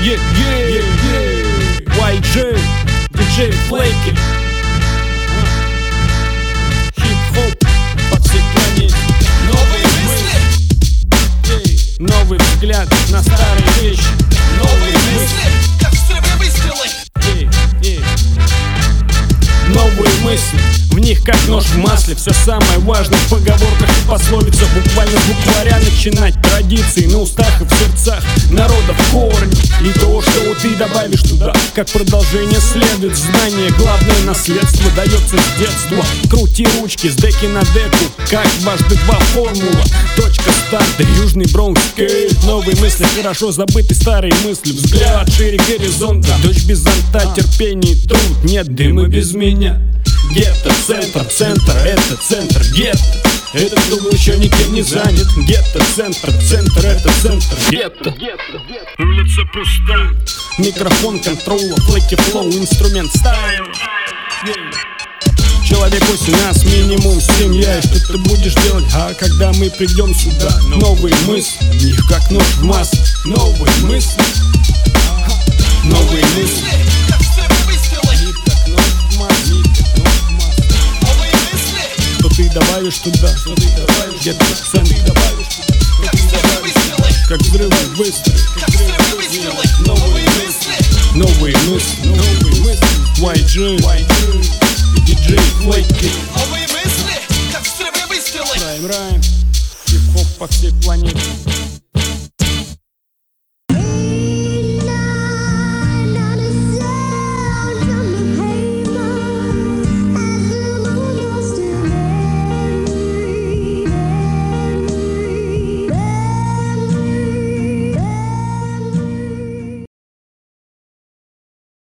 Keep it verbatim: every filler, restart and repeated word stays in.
yeah, yeah, yeah. уай джей, диджей Флейки. Хип-хоп по всей планете. Новые мысли, новый взгляд на старые вещи. новые мысли, как взрывы выстрелы. Новые мысли, в них как нож в масле. Все самое важное в поговорках и пословицах. Буквально с букваря начинать традиции на устах и в сердцах народа в корне. И то, что ты добавишь туда, как продолжение следует. Знание, главное наследство, дается с детства. Крути ручки с деки на деку, как дважды два формула. Точка старта, Южный Бронкс, Кейт. Новые мысли, хорошо забыты старые мысли. Взгляд шире горизонта, дождь без зонта, терпение и труд. Нет дыма без меня. Гетто, центр, центр, это центр, гетто. Этот угол еще никем не занят. Гетто, центр, центр, это центр, гетто. Улица пуста. Микрофон контрола, флэки флоу, инструмент стайл. Человек восемь нас, минимум семья. И что ты будешь делать, а когда мы придем сюда? Новые мысли, в них как нож в масле. Новые мысли, новые мысли, как взрывы выстрелы. как нож в масле. Новые мысли, Что ты добавишь туда, что ты добавишь, где-то центр, как взрывы выстрелы. как взрывы выстрелы. Как взрывы выстрелы. Новые мысли, Новые мысли, новые мысли, уай джей.